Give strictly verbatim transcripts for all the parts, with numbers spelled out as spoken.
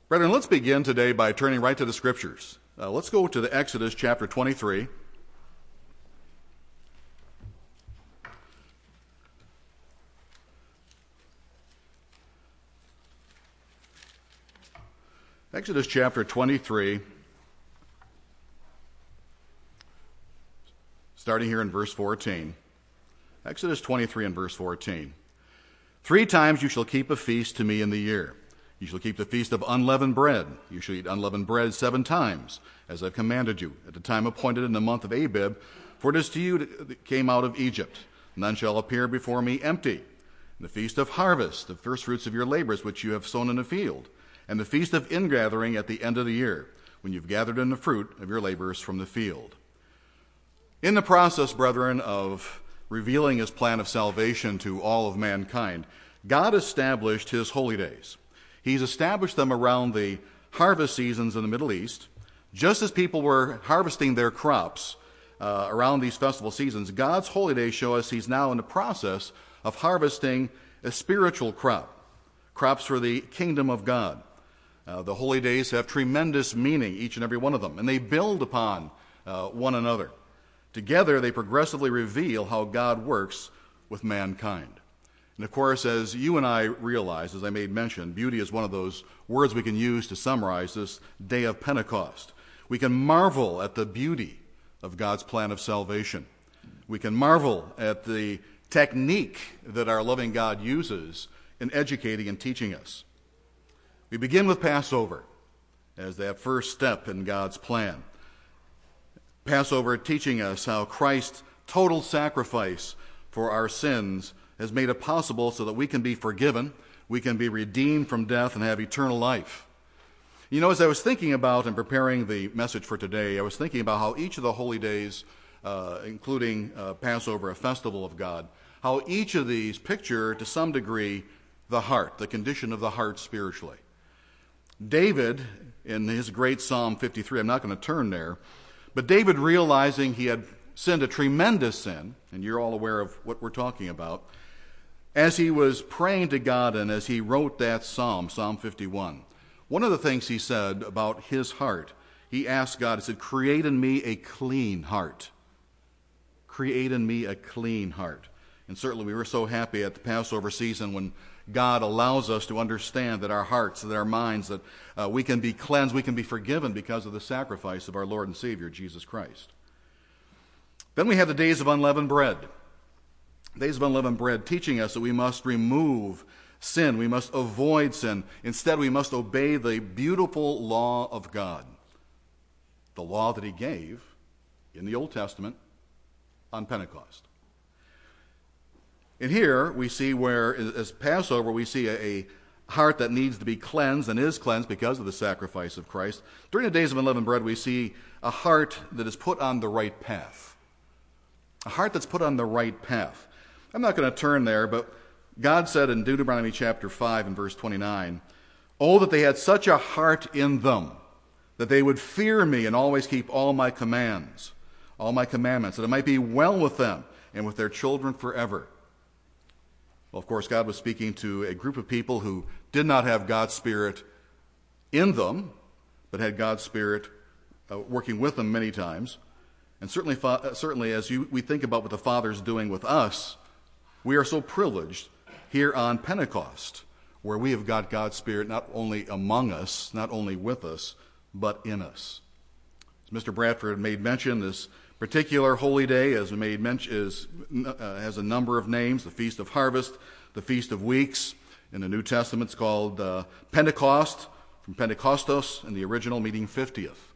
Brethren, let's begin today by turning right to the Scriptures. Uh, let's go to the Exodus chapter twenty-three. Exodus chapter twenty-three, starting here in verse fourteen. Exodus twenty-three and verse fourteen. Three times you shall keep a feast to me in the year. You shall keep the feast of unleavened bread. You shall eat unleavened bread seven times, as I've commanded you, at the time appointed in the month of Abib, for it is to you that came out of Egypt. None shall appear before me empty. The feast of harvest, the first fruits of your labors which you have sown in the field, and the feast of ingathering at the end of the year, when you've gathered in the fruit of your labors from the field. In the process, brethren, of revealing his plan of salvation to all of mankind, God established his holy days. He's established them around the harvest seasons in the Middle East. Just as people were harvesting their crops uh, around these festival seasons, God's holy days show us he's now in the process of harvesting a spiritual crop, crops for the kingdom of God. Uh, the holy days have tremendous meaning, each and every one of them, and they build upon uh, one another. Together, they progressively reveal how God works with mankind. And of course, as you and I realize, as I made mention, beauty is one of those words we can use to summarize this day of Pentecost. We can marvel at the beauty of God's plan of salvation. We can marvel at the technique that our loving God uses in educating and teaching us. We begin with Passover as that first step in God's plan. Passover teaching us how Christ's total sacrifice for our sins has made it possible so that we can be forgiven, we can be redeemed from death, and have eternal life. You know, as I was thinking about and preparing the message for today, I was thinking about how each of the holy days, uh, including uh, Passover, a festival of God, how each of these picture, to some degree, the heart, the condition of the heart spiritually. David, in his great Psalm fifty-three, I'm not going to turn there, but David, realizing he had sinned a tremendous sin, and you're all aware of what we're talking about, as he was praying to God and as he wrote that psalm, Psalm fifty-one, one of the things he said about his heart, he asked God, he said, create in me a clean heart. Create in me a clean heart. And certainly we were so happy at the Passover season when God allows us to understand that our hearts, that our minds, that uh, we can be cleansed, we can be forgiven because of the sacrifice of our Lord and Savior, Jesus Christ. Then we have the days of unleavened bread. Days of unleavened bread teaching us that we must remove sin, we must avoid sin. Instead, we must obey the beautiful law of God, the law that he gave in the Old Testament on Pentecost. And here we see where, as Passover, we see a, a heart that needs to be cleansed and is cleansed because of the sacrifice of Christ. During the days of unleavened bread, we see a heart that is put on the right path. A heart that's put on the right path. I'm not going to turn there, but God said in Deuteronomy chapter five and verse twenty-nine, "Oh, that they had such a heart in them, that they would fear me and always keep all my commands, all my commandments, that it might be well with them and with their children forever." Well, of course, God was speaking to a group of people who did not have God's Spirit in them, but had God's Spirit uh, working with them many times. And certainly, fa- certainly as you, we think about what the Father's doing with us, we are so privileged here on Pentecost, where we have got God's Spirit not only among us, not only with us, but in us. As Mister Bradford made mention, this particular holy day, as made mention, is uh, has a number of names: the Feast of Harvest, the Feast of Weeks. In the New Testament, it's called uh, Pentecost, from Pentecostos, in the original meaning fiftieth.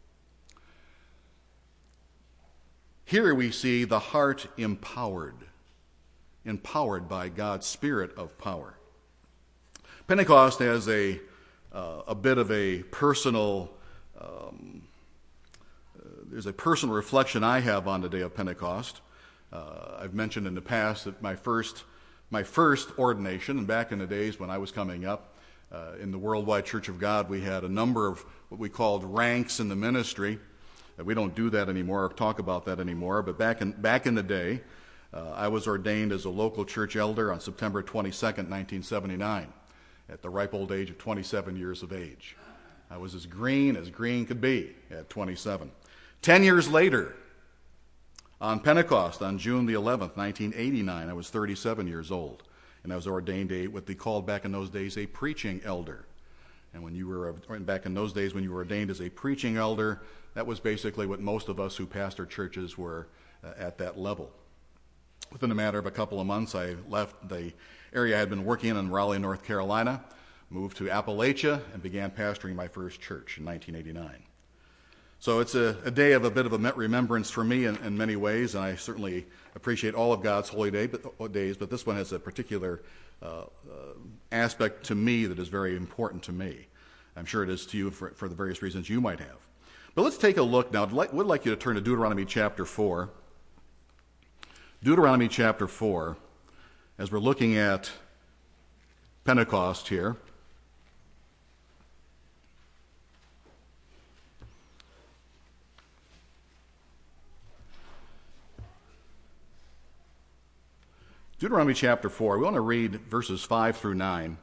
Here we see the heart empowered, empowered by God's Spirit of power. Pentecost has a uh, a bit of a personal. Um, There's a personal reflection I have on the day of Pentecost. Uh, I've mentioned in the past that my first my first ordination, and back in the days when I was coming up, uh, in the Worldwide Church of God, we had a number of what we called ranks in the ministry. Uh, we don't do that anymore or talk about that anymore, but back in, back in the day, uh, I was ordained as a local church elder on September twenty-second, nineteen seventy-nine, at the ripe old age of twenty-seven years of age. I was as green as green could be at twenty-seven. Ten years later, on Pentecost, on June the eleventh, nineteen eighty-nine, I was thirty-seven years old, and I was ordained a what they called back in those days a preaching elder. And when you were back in those days, when you were ordained as a preaching elder, that was basically what most of us who pastor churches were uh, at that level. Within a matter of a couple of months, I left the area I had been working in in Raleigh, North Carolina, moved to Appalachia, and began pastoring my first church in nineteen eighty-nine. So it's a, a day of a bit of a remembrance for me in, in many ways, and I certainly appreciate all of God's holy day, but, days, but this one has a particular uh, uh, aspect to me that is very important to me. I'm sure it is to you for, for the various reasons you might have. But let's take a look now. I would like you to turn to Deuteronomy chapter four. Deuteronomy chapter four, as we're looking at Pentecost here. Deuteronomy chapter four, we want to read verses five through nine.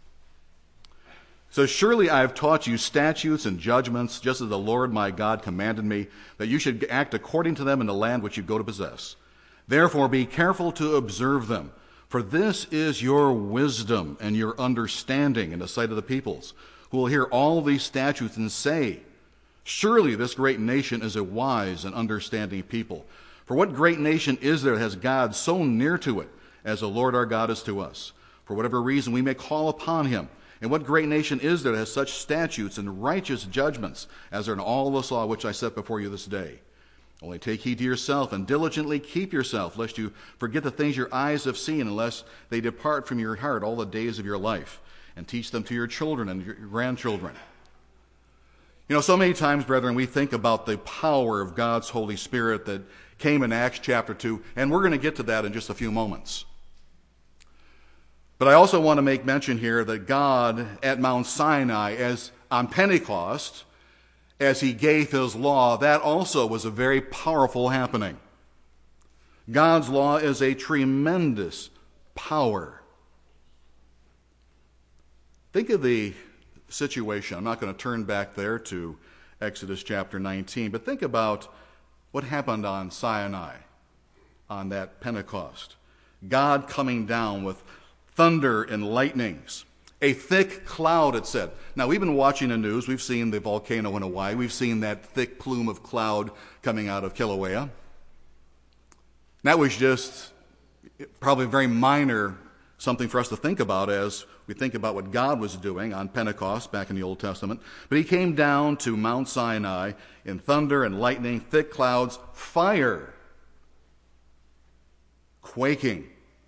It says, "Surely I have taught you statutes and judgments, just as the Lord my God commanded me, that you should act according to them in the land which you go to possess. Therefore be careful to observe them, for this is your wisdom and your understanding in the sight of the peoples, who will hear all these statutes and say, surely this great nation is a wise and understanding people. For what great nation is there that has God so near to it, as the Lord our God is to us? For whatever reason we may call upon him. And what great nation is there that has such statutes and righteous judgments as are in all this law which I set before you this day? Only take heed to yourself and diligently keep yourself, lest you forget the things your eyes have seen, unless they depart from your heart all the days of your life, and teach them to your children and your grandchildren." You know, so many times, brethren, we think about the power of God's Holy Spirit that came in Acts chapter two, and we're going to get to that in just a few moments. But I also want to make mention here that God at Mount Sinai, as on Pentecost, as he gave his law, that also was a very powerful happening. God's law is a tremendous power. Think of the situation. I'm not going to turn back there to Exodus chapter nineteen, but think about what happened on Sinai, on that Pentecost. God coming down with thunder and lightnings, a thick cloud, it said. Now, we've been watching the news. We've seen the volcano in Hawaii. We've seen that thick plume of cloud coming out of Kilauea. That was just probably very minor, something for us to think about as we think about what God was doing on Pentecost back in the Old Testament. But he came down to Mount Sinai in thunder and lightning, thick clouds, fire, quaking.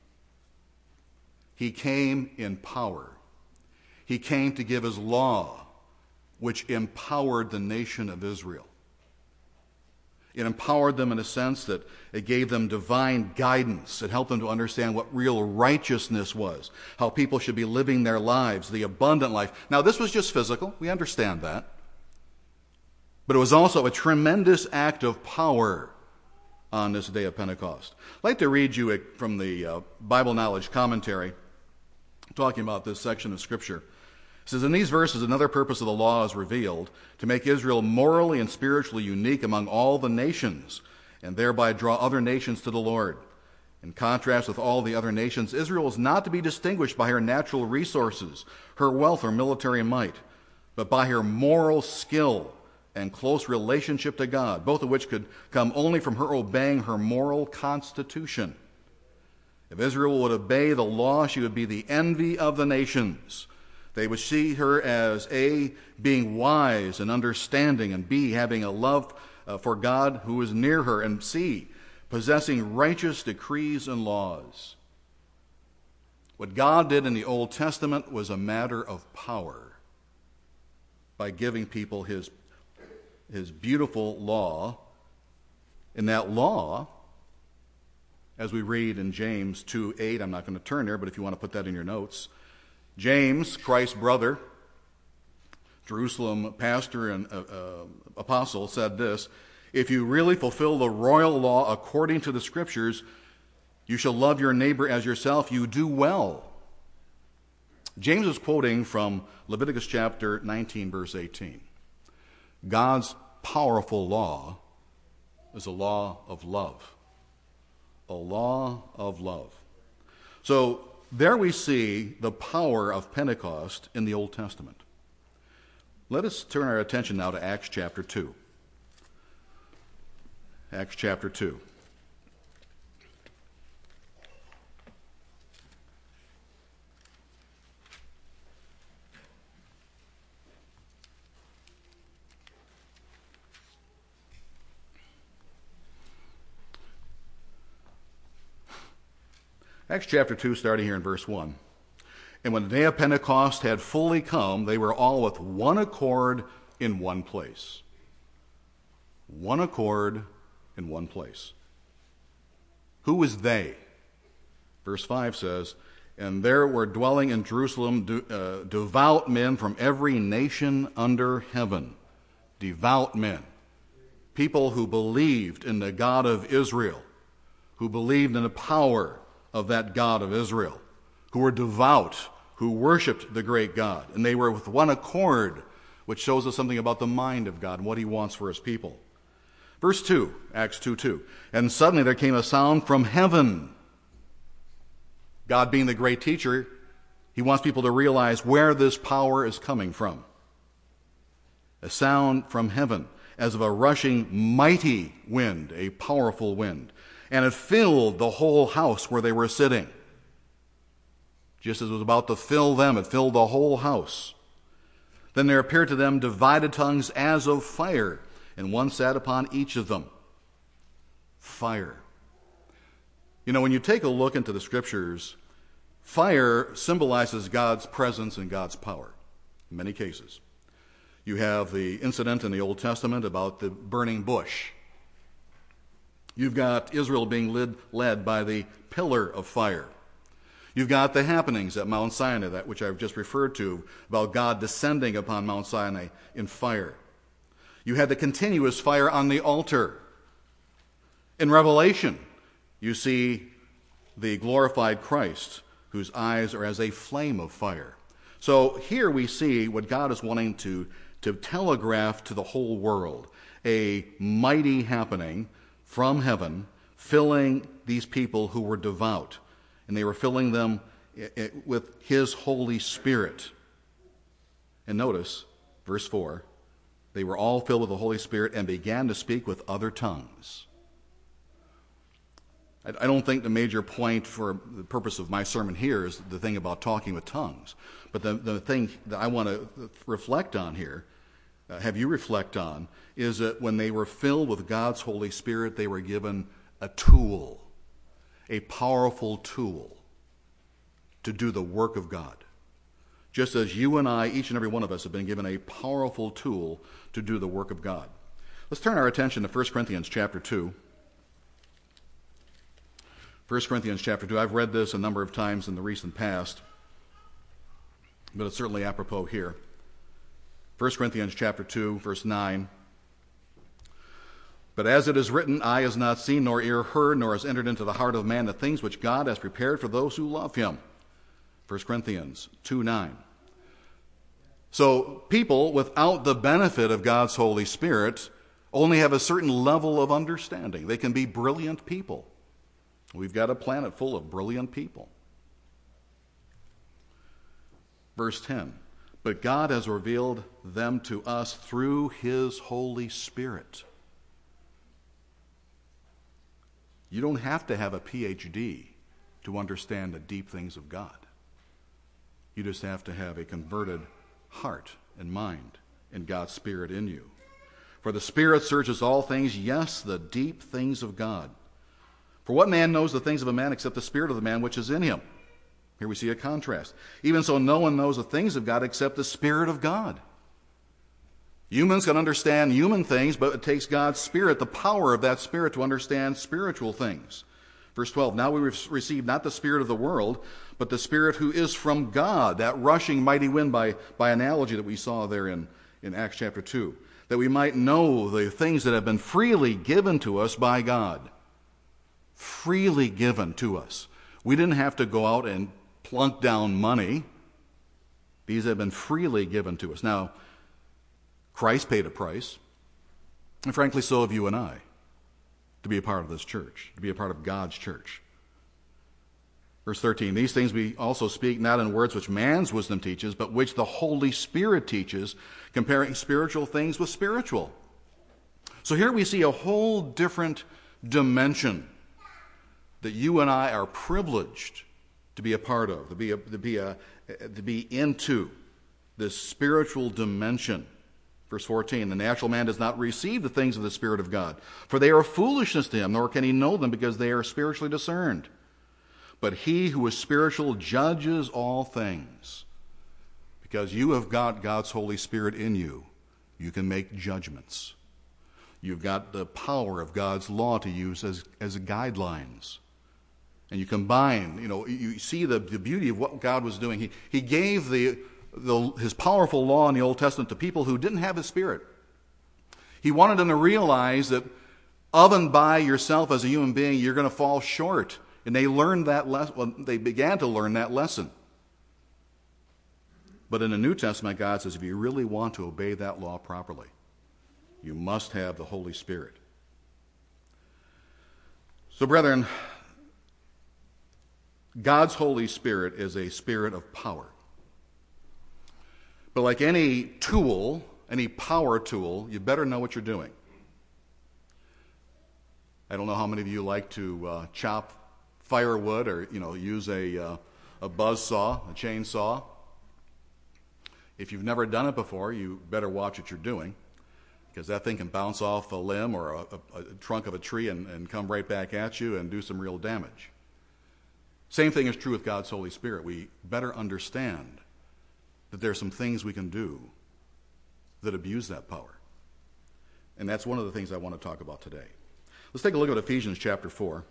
He came in power. He came to give his law, which empowered the nation of Israel. It empowered them in a sense that it gave them divine guidance. It helped them to understand what real righteousness was, how people should be living their lives, the abundant life. Now, this was just physical. We understand that. But it was also a tremendous act of power on this day of Pentecost. I'd like to read you from the uh, Bible Knowledge Commentary, talking about this section of Scripture. It says, "In these verses, another purpose of the law is revealed, to make Israel morally and spiritually unique among all the nations, and thereby draw other nations to the Lord. In contrast with all the other nations, Israel is not to be distinguished by her natural resources, her wealth, or military might, but by her moral skill and close relationship to God, both of which could come only from her obeying her moral constitution. If Israel would obey the law, she would be the envy of the nations. They would see her as A, being wise and understanding, and B, having a love uh, for God who is near her, and C, possessing righteous decrees and laws." What God did in the Old Testament was a matter of power by giving people his, his beautiful law. In that law, as we read in James two eight, I'm not going to turn there, but if you want to put that in your notes, James, Christ's brother, Jerusalem pastor and uh, uh, apostle, said this: "If you really fulfill the royal law according to the Scriptures, you shall love your neighbor as yourself, you do well. James is quoting from Leviticus chapter nineteen, verse eighteen. God's powerful law is a law of love. A law of love. So there we see the power of Pentecost in the Old Testament. Let us turn our attention now to Acts chapter two. Acts chapter two. Acts chapter two, starting here in verse one. And when the day of Pentecost had fully come, they were all with one accord in one place. One accord in one place. Who was they? Verse five says, and there were dwelling in Jerusalem de- uh, devout men from every nation under heaven. Devout men. People who believed in the God of Israel, who believed in the power of that God of Israel, who were devout, who worshiped the great God. And they were with one accord, which shows us something about the mind of God and what he wants for his people. Verse two, Acts two two. And suddenly there came a sound from heaven. God being the great teacher, he wants people to realize where this power is coming from. A sound from heaven, as of a rushing mighty wind, a powerful wind. And it filled the whole house where they were sitting. Just as it was about to fill them, it filled the whole house. Then there appeared to them divided tongues as of fire, and one sat upon each of them. Fire. You know, when you take a look into the scriptures, fire symbolizes God's presence and God's power in many cases. You have the incident in the Old Testament about the burning bush. You've got Israel being led, led by the pillar of fire. You've got the happenings at Mount Sinai, that which I've just referred to, about God descending upon Mount Sinai in fire. You had the continuous fire on the altar. In Revelation, you see the glorified Christ, whose eyes are as a flame of fire. So here we see what God is wanting to, to telegraph to the whole world, a mighty happening from heaven, filling these people who were devout. And they were filling them with his Holy Spirit. And notice, verse four, they were all filled with the Holy Spirit and began to speak with other tongues. I don't think the major point for the purpose of my sermon here is the thing about talking with tongues. But the, the thing that I want to reflect on here, uh, have you reflect on, is that when they were filled with God's Holy Spirit, they were given a tool, a powerful tool to do the work of God. Just as you and I, each and every one of us, have been given a powerful tool to do the work of God. Let's turn our attention to First Corinthians chapter two. First Corinthians chapter two. I've read this a number of times in the recent past, but it's certainly apropos here. First Corinthians chapter two, verse nine. But as it is written, eye has not seen, nor ear heard, nor has entered into the heart of man the things which God has prepared for those who love him. First Corinthians two nine. So people without the benefit of God's Holy Spirit only have a certain level of understanding. They can be brilliant people. We've got a planet full of brilliant people. Verse ten. But God has revealed them to us through his Holy Spirit. You don't have to have a P H D to understand the deep things of God. You just have to have a converted heart and mind and God's Spirit in you. For the Spirit searches all things, yes, the deep things of God. For what man knows the things of a man except the spirit of the man which is in him? Here we see a contrast. Even so, no one knows the things of God except the Spirit of God. Humans can understand human things, but it takes God's Spirit, the power of that Spirit, to understand spiritual things. Verse twelve, now we receive not the spirit of the world, but the Spirit who is from God, that rushing mighty wind by, by analogy that we saw there in, in Acts chapter two, that we might know the things that have been freely given to us by God. Freely given to us. We didn't have to go out and plunk down money. These have been freely given to us. Now, Christ paid a price, and frankly, so have you and I, to be a part of this church, to be a part of God's church. Verse thirteen, these things we also speak not in words which man's wisdom teaches, but which the Holy Spirit teaches, comparing spiritual things with spiritual. So here we see a whole different dimension that you and I are privileged to be a part of, to be a, to be a, to be into this spiritual dimension. Verse fourteen, the natural man does not receive the things of the Spirit of God, for they are foolishness to him, nor can he know them because they are spiritually discerned. But he who is spiritual judges all things. Because you have got God's Holy Spirit in you, you can make judgments. You've got the power of God's law to use as, as guidelines. And you combine, you know, you see the, the beauty of what God was doing. He, he gave the, the, his powerful law in the Old Testament to people who didn't have his Spirit. He wanted them to realize that of and by yourself as a human being, you're going to fall short. And they learned that lesson. Well, they began to learn that lesson. But in the New Testament, God says, if you really want to obey that law properly, you must have the Holy Spirit. So, brethren, God's Holy Spirit is a spirit of power. But like any tool, any power tool, you better know what you're doing. I don't know how many of you like to uh, chop firewood or, you know, use a, uh, a buzz saw, a chainsaw. If you've never done it before, you better watch what you're doing, because that thing can bounce off a limb or a, a, a trunk of a tree and, and come right back at you and do some real damage. Same thing is true with God's Holy Spirit. We better understand that there are some things we can do that abuse that power. And that's one of the things I want to talk about today. Let's take a look at Ephesians chapter four.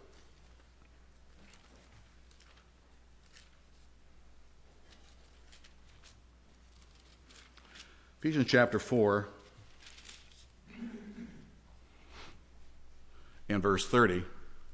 Ephesians chapter four and verse thirty.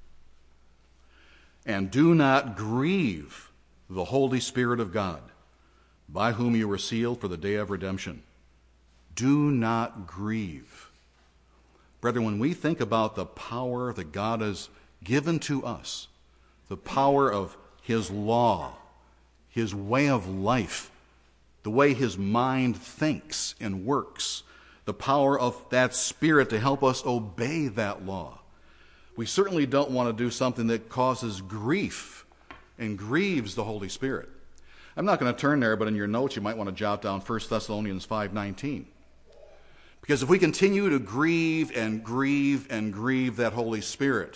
And do not grieve the Holy Spirit of God, by whom you were sealed for the day of redemption. Do not grieve. Brethren, when we think about the power that God has given to us, the power of his law, his way of life, the way his mind thinks and works, the power of that Spirit to help us obey that law, we certainly don't want to do something that causes grief and grieves the Holy Spirit. I'm not going to turn there, but in your notes you might want to jot down First Thessalonians five nineteen. Because if we continue to grieve and grieve and grieve that Holy Spirit,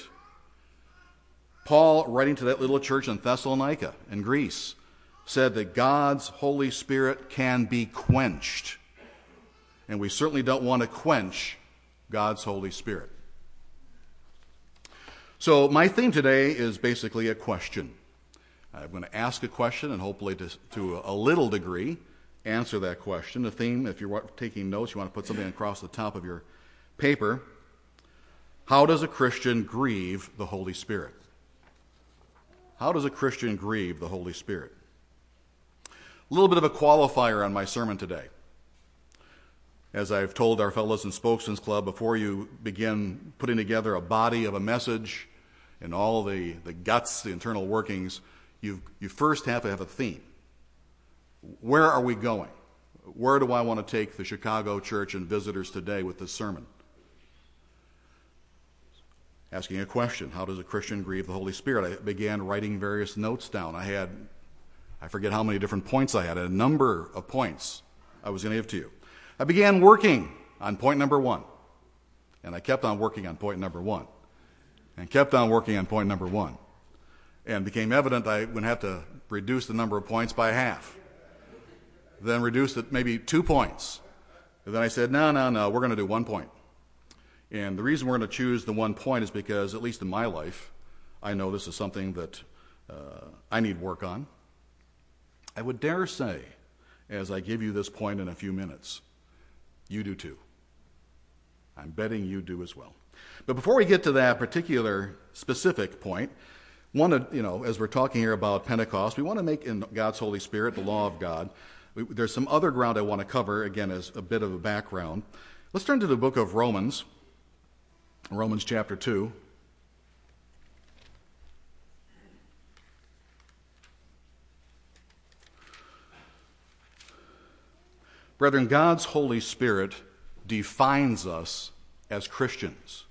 Paul, writing to that little church in Thessalonica in Greece, said that God's Holy Spirit can be quenched. And we certainly don't want to quench God's Holy Spirit. So my theme today is basically a question. I'm going to ask a question and hopefully to, to a little degree answer that question. The theme, if you're taking notes, you want to put something across the top of your paper. How does a Christian grieve the Holy Spirit? How does a Christian grieve the Holy Spirit? A little bit of a qualifier on my sermon today. As I've told our fellows in Spokesman's Club, before you begin putting together a body of a message and all the, the guts, the internal workings, you you first have to have a theme. Where are we going? Where do I want to take the Chicago church and visitors today with this sermon? Asking a question, how does a Christian grieve the Holy Spirit? I began writing various notes down. I had, I forget how many different points I had, a number of points I was going to give to you. I began working on point number one, and I kept on working on point number one, and kept on working on point number one, and became evident I would have to reduce the number of points by half, then reduce it maybe two points, and then I said, no, no, no, we're going to do one point. And the reason we're going to choose the one point is because, at least in my life, I know this is something that uh, I need work on. I would dare say, as I give you this point in a few minutes, you do too. I'm betting you do as well. But before we get to that particular specific point, one of, you know, as we're talking here about Pentecost, we want to make in God's Holy Spirit, the law of God, We, there's some other ground I want to cover, again, as a bit of a background. Let's turn to the book of Romans, Romans chapter two. Brethren, God's Holy Spirit defines us as Christians.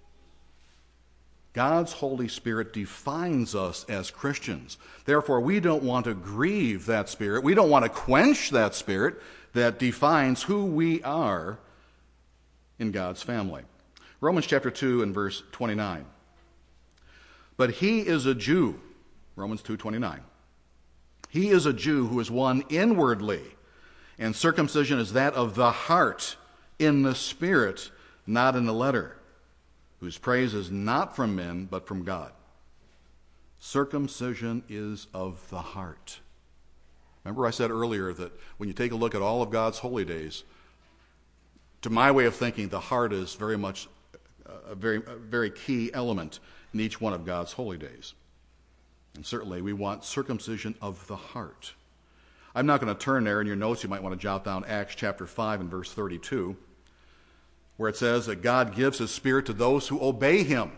God's Holy Spirit defines us as Christians. Therefore, we don't want to grieve that Spirit. We don't want to quench that Spirit that defines who we are in God's family. Romans chapter two and verse twenty-nine. But he is a Jew, Romans two twenty-nine. He is a Jew who is one inwardly, and circumcision is that of the heart, in the Spirit, not in the letter, whose praise is not from men, but from God. Circumcision is of the heart. Remember I said earlier that when you take a look at all of God's holy days, to my way of thinking, the heart is very much a very, a very key element in each one of God's holy days. And certainly we want circumcision of the heart. I'm not going to turn there. In your notes, you might want to jot down Acts chapter five and verse thirty-two, where it says that God gives his Spirit to those who obey him.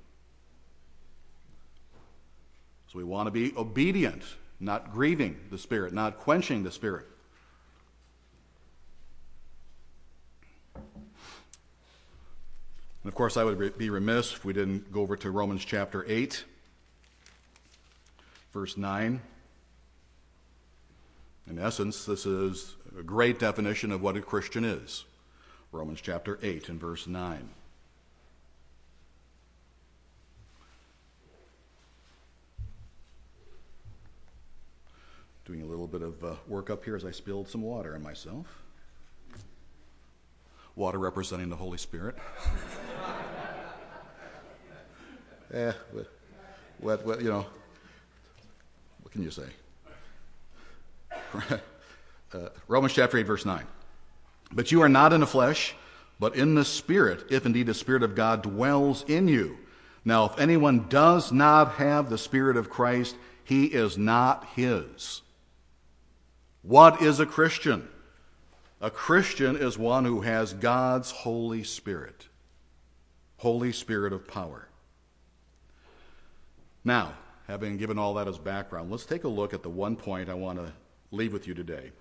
So we want to be obedient, not grieving the Spirit, not quenching the Spirit. And of course, I would be remiss if we didn't go over to Romans chapter eight, verse nine. In essence, this is a great definition of what a Christian is. Romans chapter eight and verse nine. Doing a little bit of uh, work up here as I spilled some water on myself. Water representing the Holy Spirit. eh, what, what, what, you know, what can you say? uh, Romans chapter eight, verse nine. But you are not in the flesh, but in the Spirit, if indeed the Spirit of God dwells in you. Now, if anyone does not have the Spirit of Christ, he is not his. What is a Christian? A Christian is one who has God's Holy Spirit, Holy Spirit of power. Now, having given all that as background, let's take a look at the one point I want to leave with you today.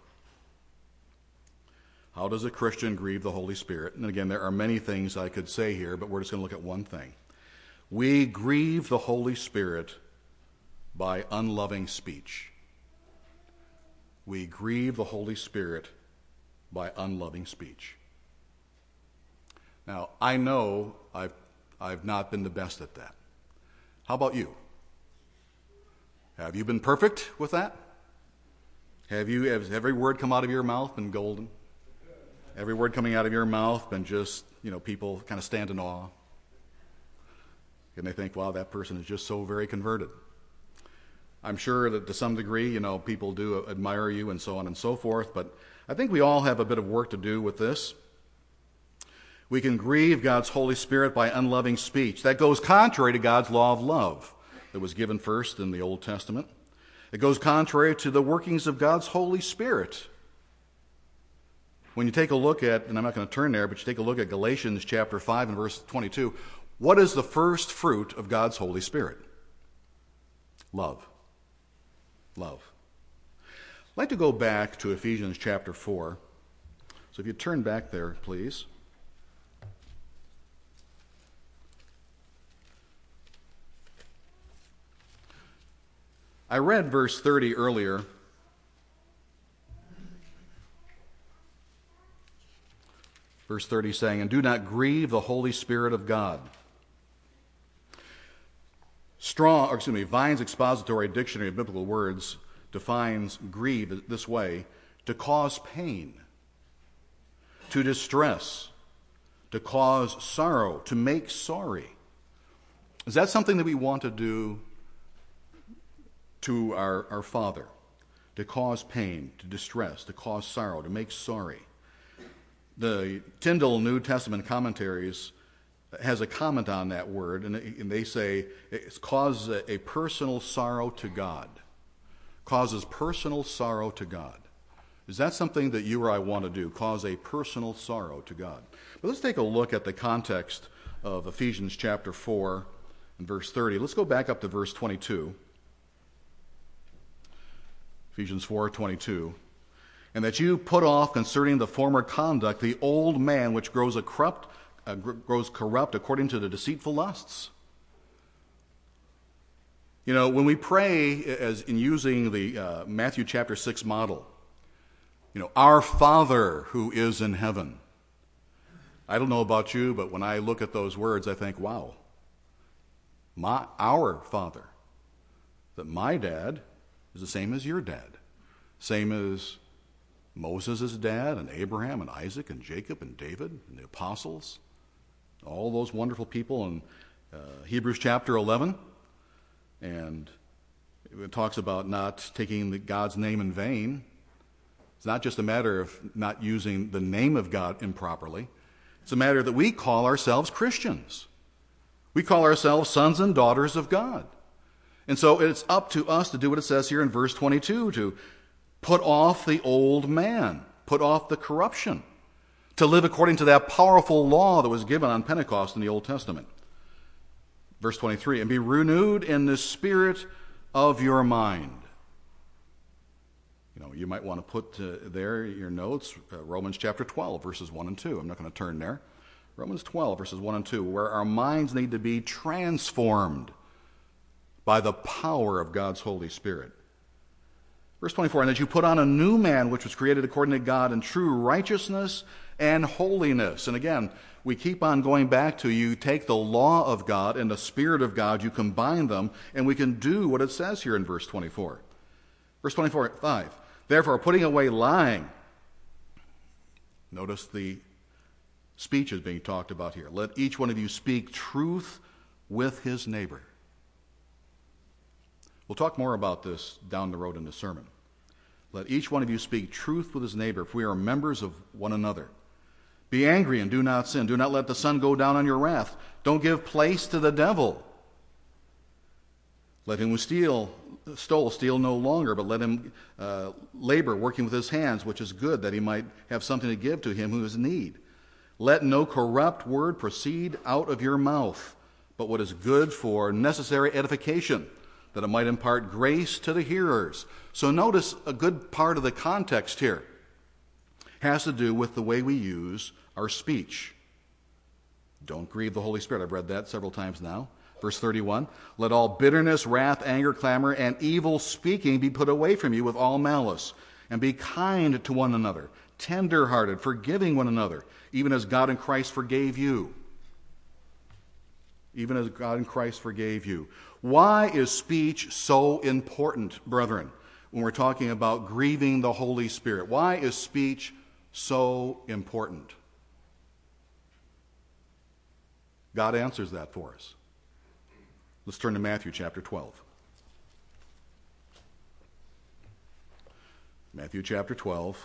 How does a Christian grieve the Holy Spirit? And again, there are many things I could say here, but we're just going to look at one thing. We grieve the Holy Spirit by unloving speech. We grieve the Holy Spirit by unloving speech. Now, I know I've, I've not been the best at that. How about you? Have you been perfect with that? Have you, has every word come out of your mouth been golden? Every word coming out of your mouth been just, you know, people kind of stand in awe? And they think, wow, that person is just so very converted. I'm sure that to some degree, you know, people do admire you and so on and so forth, but I think we all have a bit of work to do with this. We can grieve God's Holy Spirit by unloving speech. That goes contrary to God's law of love that was given first in the Old Testament. It goes contrary to the workings of God's Holy Spirit. When you take a look at, and I'm not going to turn there, but you take a look at Galatians chapter five and verse twenty-two, what is the first fruit of God's Holy Spirit? Love. Love. I'd like to go back to Ephesians chapter four. So if you turn back there, please. I read verse thirty earlier. Verse thirty saying, and do not grieve the Holy Spirit of God. Strong, or excuse me, Vine's Expository Dictionary of Biblical Words defines grieve this way: to cause pain, to distress, to cause sorrow, to make sorry. Is that something that we want to do to our, our Father? To cause pain, to distress, to cause sorrow, to make sorry. The Tyndale New Testament commentaries has a comment on that word, and they say it causes a, a personal sorrow to God. Causes personal sorrow to God. Is that something that you or I want to do, cause a personal sorrow to God? But let's take a look at the context of Ephesians chapter four and verse thirty. Let's go back up to verse twenty-two. Ephesians four twenty-two. And that you put off concerning the former conduct the old man which grows a corrupt, uh, grows corrupt according to the deceitful lusts. You know, when we pray, as in using the uh, Matthew chapter six model, you know, our Father who is in heaven. I don't know about you, but when I look at those words, I think, wow, my our Father. That my dad is the same as your dad. Same as Moses' dad and Abraham and Isaac and Jacob and David and the apostles. All those wonderful people in uh, Hebrews chapter eleven. And it talks about not taking the, God's name in vain. It's not just a matter of not using the name of God improperly. It's a matter that we call ourselves Christians. We call ourselves sons and daughters of God. And so it's up to us to do what it says here in verse twenty-two, to put off the old man, put off the corruption, to live according to that powerful law that was given on Pentecost in the Old Testament. Verse twenty-three, and be renewed in the spirit of your mind. You know, you might want to put uh, there your notes, uh, Romans chapter twelve, verses one and two. I'm not going to turn there. Romans twelve, verses one and two, where our minds need to be transformed by the power of God's Holy Spirit. Verse twenty-four, and that you put on a new man which was created according to God in true righteousness and holiness. And again, we keep on going back to, you take the law of God and the Spirit of God, you combine them, and we can do what it says here in verse twenty-four. Verse twenty-four, five, therefore putting away lying. Notice the speech is being talked about here. Let each one of you speak truth with his neighbor. We'll talk more about this down the road in the sermon. Let each one of you speak truth with his neighbor, if we are members of one another. Be angry and do not sin. Do not let the sun go down on your wrath. Don't give place to the devil. Let him who steal, stole steal no longer, but let him uh, labor, working with his hands, which is good, that he might have something to give to him who has need. Let no corrupt word proceed out of your mouth, but what is good for necessary edification, that it might impart grace to the hearers. So notice a good part of the context here has to do with the way we use our speech. Don't grieve the Holy Spirit. I've read that several times now. Verse thirty-one, let all bitterness, wrath, anger, clamor, and evil speaking be put away from you with all malice, and be kind to one another, tender-hearted, forgiving one another, even as God in Christ forgave you. Even as God in Christ forgave you. Why is speech so important, brethren, when we're talking about grieving the Holy Spirit? Why is speech so important? God answers that for us. Let's turn to Matthew chapter twelve. Matthew chapter twelve.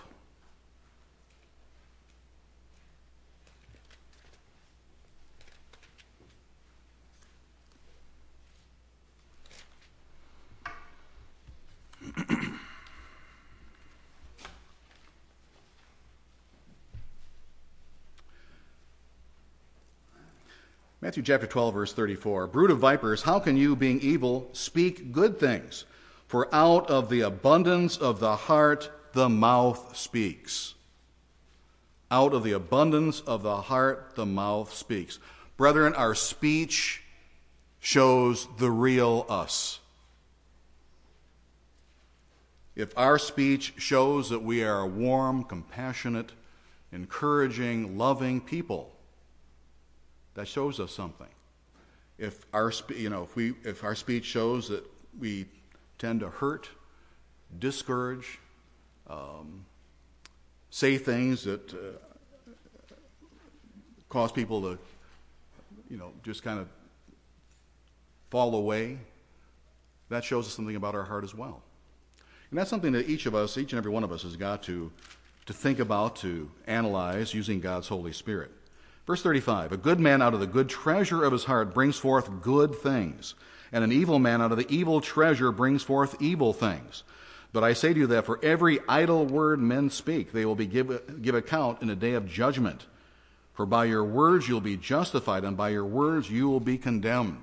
Matthew chapter twelve, verse thirty-four. Brood of vipers, how can you, being evil, speak good things? For out of the abundance of the heart, the mouth speaks. Out of the abundance of the heart, the mouth speaks. Brethren, our speech shows the real us. If our speech shows that we are warm, compassionate, encouraging, loving people, that shows us something. If our, you know, if we, if our speech shows that we tend to hurt, discourage, um, say things that uh, cause people to, you know, just kind of fall away, that shows us something about our heart as well. And that's something that each of us, each and every one of us, has got to, to think about, to analyze using God's Holy Spirit. Verse thirty-five, a good man out of the good treasure of his heart brings forth good things, and an evil man out of the evil treasure brings forth evil things. But I say to you that for every idle word men speak, they will be give, give account in a day of judgment. For by your words you'll be justified, and by your words you will be condemned.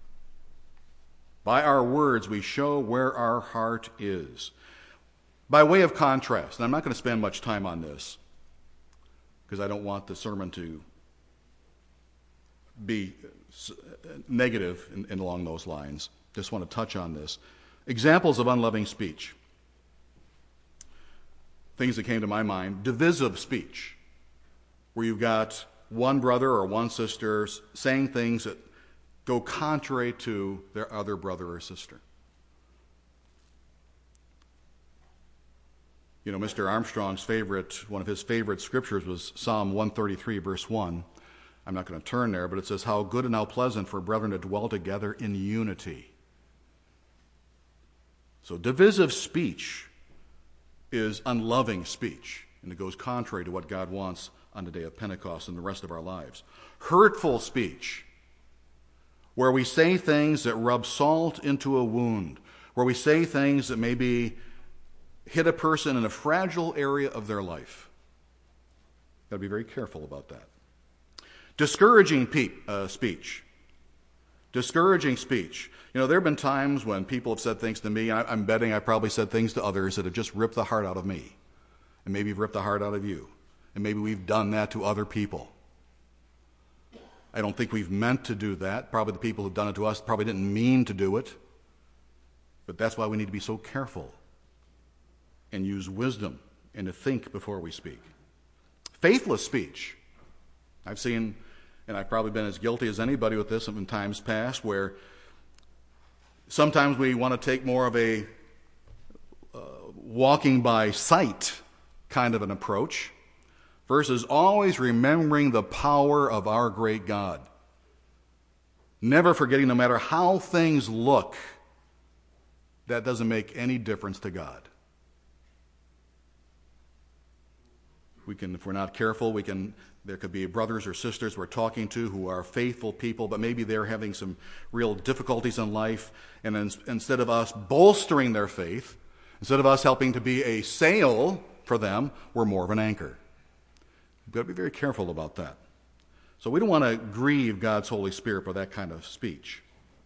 By our words we show where our heart is. By way of contrast, and I'm not going to spend much time on this, because I don't want the sermon to be negative in, in along those lines. Just want to touch on this. Examples of unloving speech. Things that came to my mind. Divisive speech, where you've got one brother or one sister saying things that go contrary to their other brother or sister. You know, Mister Armstrong's favorite, one of his favorite scriptures was Psalm one thirty-three, verse one. I'm not going to turn there, but it says, how good and how pleasant for brethren to dwell together in unity. So divisive speech is unloving speech, and it goes contrary to what God wants on the day of Pentecost and the rest of our lives. Hurtful speech, where we say things that rub salt into a wound, where we say things that maybe hit a person in a fragile area of their life. Got to be very careful about that. Discouraging pe- uh, speech. Discouraging speech. You know, there have been times when people have said things to me, and I, I'm betting I probably said things to others that have just ripped the heart out of me, and maybe ripped the heart out of you, and maybe we've done that to other people. I don't think we've meant to do that. Probably the people who've done it to us probably didn't mean to do it, but that's why we need to be so careful and use wisdom and to think before we speak. Faithless speech. I've seen, and I've probably been as guilty as anybody with this in times past, where sometimes we want to take more of a uh, walking by sight kind of an approach versus always remembering the power of our great God. Never forgetting, no matter how things look, that doesn't make any difference to God. We can, if we're not careful, we can. There could be brothers or sisters we're talking to who are faithful people, but maybe they're having some real difficulties in life, and in, instead of us bolstering their faith, instead of us helping to be a sail for them, we're more of an anchor. We've got to be very careful about that. So we don't want to grieve God's Holy Spirit by that kind of speech.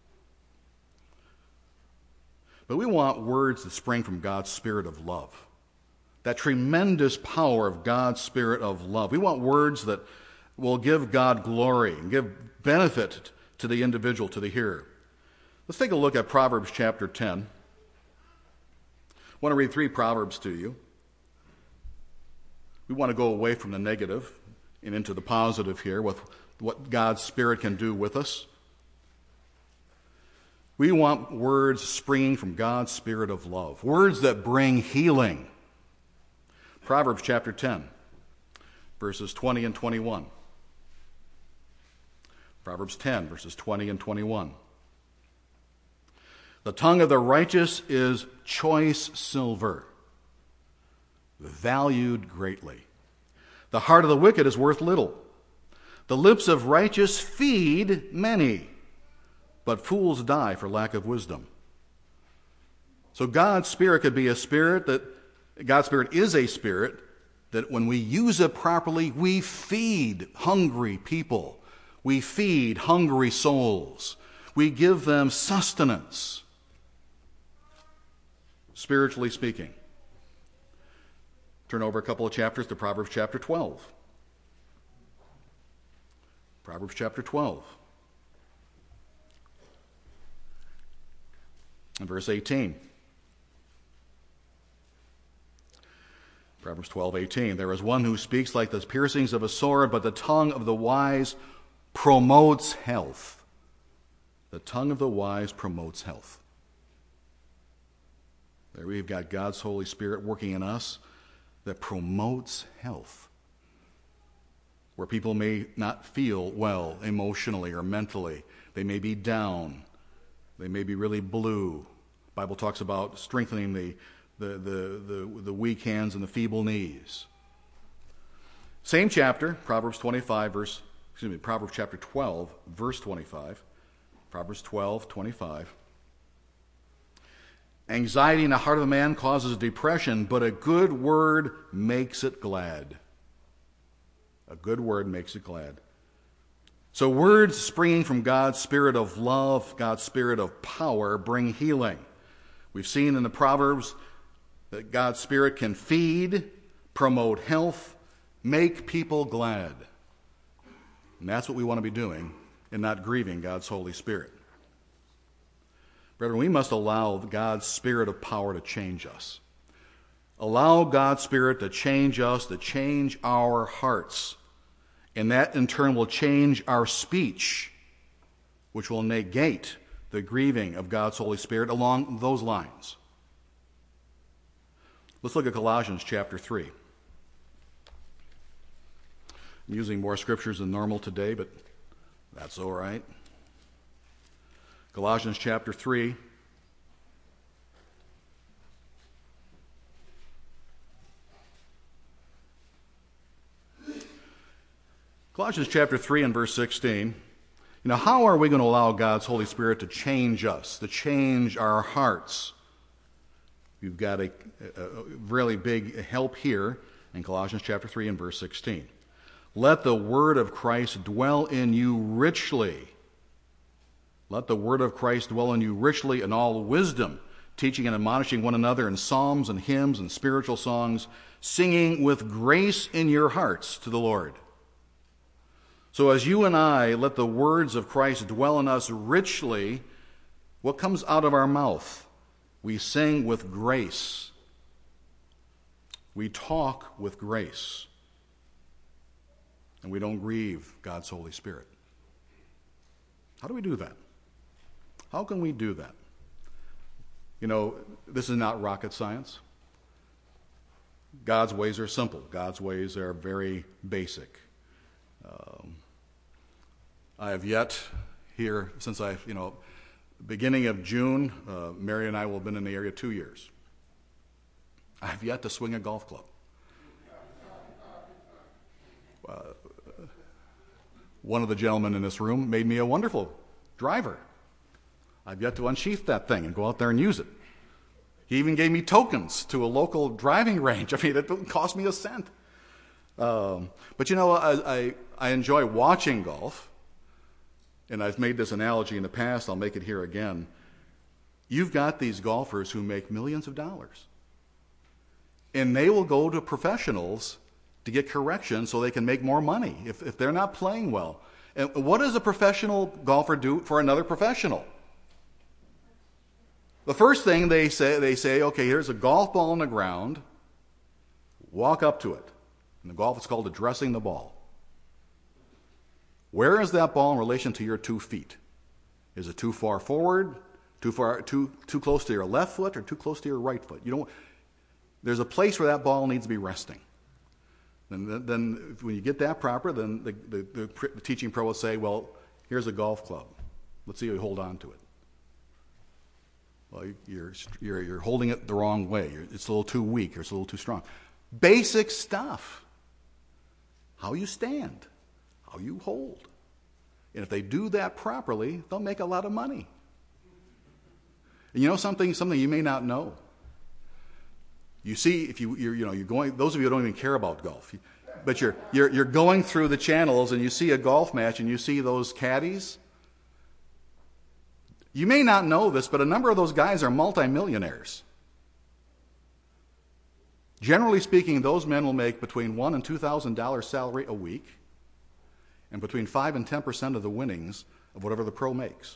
But we want words that spring from God's Spirit of love. That tremendous power of God's Spirit of love. We want words that will give God glory and give benefit to the individual, to the hearer. Let's take a look at Proverbs chapter ten. I want to read three Proverbs to you. We want to go away from the negative and into the positive here with what God's Spirit can do with us. We want words springing from God's Spirit of love. Words that bring healing. Proverbs chapter ten, verses twenty and twenty-one. Proverbs ten, verses twenty and twenty-one. The tongue of the righteous is choice silver, valued greatly. The heart of the wicked is worth little. The lips of righteous feed many, but fools die for lack of wisdom. So God's Spirit could be a spirit that God's Spirit is a spirit that when we use it properly, we feed hungry people. We feed hungry souls. We give them sustenance, spiritually speaking. Turn over a couple of chapters to Proverbs chapter twelve. Proverbs chapter twelve. And verse eighteen. Proverbs twelve, eighteen. There is one who speaks like the piercings of a sword, but the tongue of the wise promotes health. The tongue of the wise promotes health. There we've got God's Holy Spirit working in us that promotes health. Where people may not feel well emotionally or mentally. They may be down. They may be really blue. The Bible talks about strengthening the The, the, the, the weak hands and the feeble knees. Same chapter, Proverbs twenty-five, verse, excuse me, Proverbs chapter twelve, verse twenty-five. Proverbs twelve, twenty-five. Anxiety in the heart of a man causes depression, but a good word makes it glad. A good word makes it glad. So words springing from God's spirit of love, God's spirit of power, bring healing. We've seen in the Proverbs that God's spirit can feed, promote health, make people glad. And that's what we want to be doing and not grieving God's Holy Spirit. Brethren, we must allow God's spirit of power to change us. Allow God's spirit to change us, to change our hearts. And that in turn will change our speech, which will negate the grieving of God's Holy Spirit along those lines. Let's look at Colossians chapter three. I'm using more scriptures than normal today, but that's all right. Colossians chapter three. Colossians chapter three and verse sixteen. You know, how are we going to allow God's Holy Spirit to change us, to change our hearts? We've got a, a, a really big help here in Colossians chapter three and verse sixteen. Let the word of Christ dwell in you richly. Let the word of Christ dwell in you richly in all wisdom, teaching and admonishing one another in psalms and hymns and spiritual songs, singing with grace in your hearts to the Lord. So as you and I let the words of Christ dwell in us richly, what comes out of our mouth? We sing with grace. We talk with grace. And we don't grieve God's Holy Spirit. How do we do that? How can we do that? You know, this is not rocket science. God's ways are simple. God's ways are very basic. Um, I have yet here, since I've, you know, beginning of June, uh, Mary and I will have been in the area two years. I have yet to swing a golf club. Uh, one of the gentlemen in this room made me a wonderful driver. I've yet to unsheath that thing and go out there and use it. He even gave me tokens to a local driving range. I mean, it didn't cost me a cent. Um, but you know, I, I, I enjoy watching golf, and I've made this analogy in the past. I'll make it here again. You've got these golfers who make millions of dollars, and they will go to professionals to get correction so they can make more money if, if they're not playing well. And what does a professional golfer do for another professional? The first thing they say, they say, okay, here's a golf ball on the ground. Walk up to it. In the golf, it's called addressing the ball. Where is that ball in relation to your two feet? Is it too far forward, too far, too too close to your left foot, or too close to your right foot? You don't. There's a place where that ball needs to be resting. And then, when you get that proper, then the, the, the, the teaching pro will say, "Well, here's a golf club. Let's see how you hold on to it." Well, you're you're you're holding it the wrong way. You're, it's a little too weak, or it's a little too strong. Basic stuff. How you stand, how you hold. And if they do that properly, they'll make a lot of money. And you know something, something you may not know. You see, if you you're, you know you're going, those of you who don't even care about golf, but you're you're you're going through the channels and you see a golf match and you see those caddies. You may not know this, but a number of those guys are multimillionaires. Generally speaking, those men will make between one and two thousand dollars salary a week, and between five and ten percent of the winnings of whatever the pro makes.